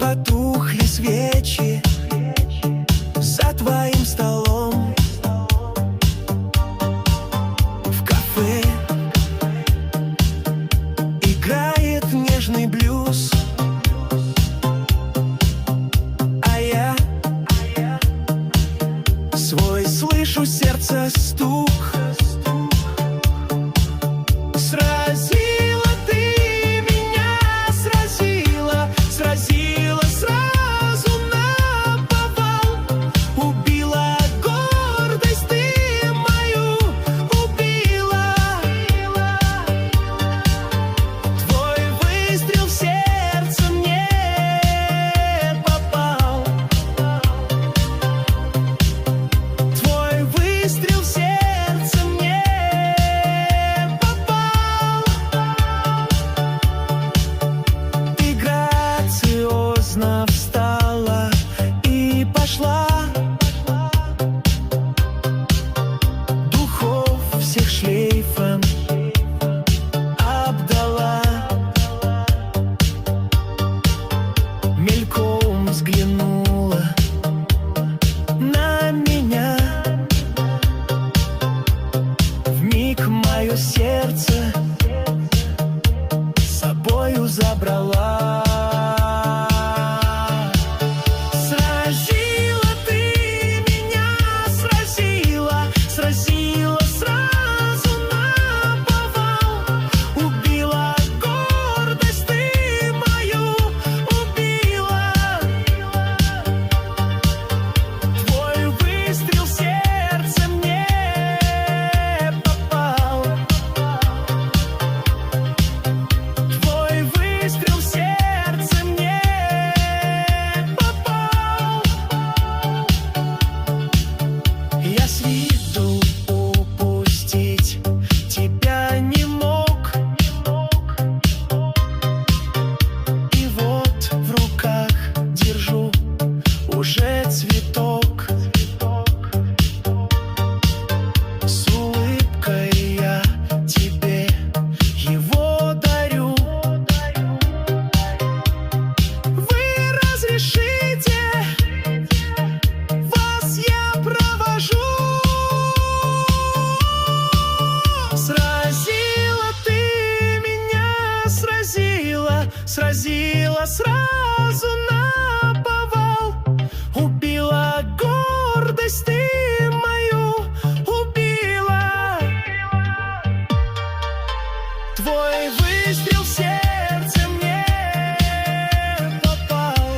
потухли свечи за твоим столом в кафе. Играет нежный блюз, а я свой слышу сердце стук. Сразила ты меня, сразила, сразила сразу наповал. Убила гордость ты мою, убила. Твой выстрел в сердце мне попал. Твой выстрел в сердце мне попал. Ты грациозно встала и пошла. Духов всех шлейфом обдала. Мельком взглянула на меня. Вмиг мое сердце с собою забрала. Сразила ты меня, сразила, сразила сразу наповал. Убила гордость ты мою, убила. Твой выстрел в сердце мне попал. Твой выстрел в сердце мне попал. Я с виду упустить тебя не мог. И вот в руках держу уже цветок. С улыбкой я тебе его дарю. Вы разрешите, вас я провожу. Сразила ты меня, сразила, сразила сразу наповал. Убила гордость ты мою, убила. Твой выстрел в сердце мне попал.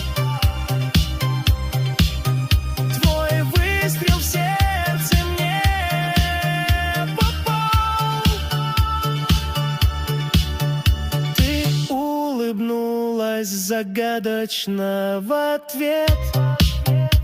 Твой выстрел в сердце мне попал. Ты улыбнулась загадочно в ответ.